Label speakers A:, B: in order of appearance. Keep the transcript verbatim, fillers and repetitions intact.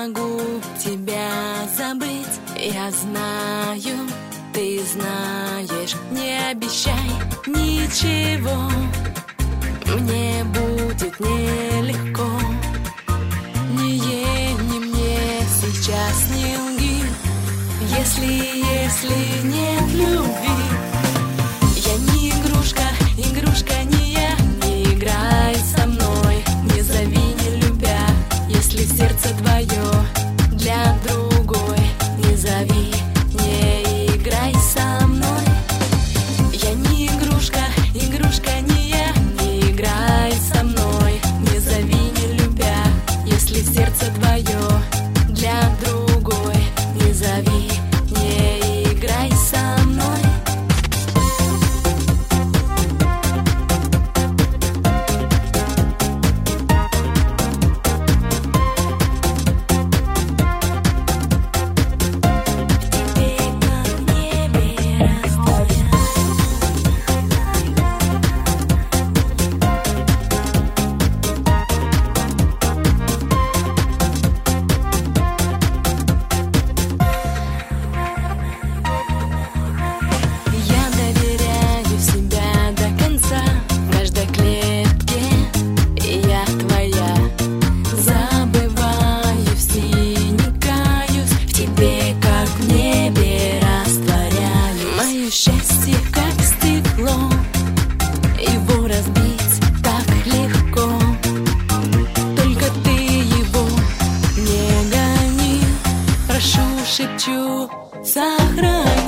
A: могу тебя забыть. Я знаю, ты знаешь, не обещай ничего, мне будет нелегко. Не ей, не мне сейчас не лги, если, если нет любви. Я не игрушка, игрушка не я, не играй со мной, не зови, не любя, если сердце твое для другой. Не зови, не играй со мной. Я не игрушка, игрушка не я, не играй со мной, не зови, не любя, если сердце твое для другой. Не зови, не играй со мной. Счастье как стекло, его разбить так легко. Только ты его не гони, прошу, шепчу, сохрани.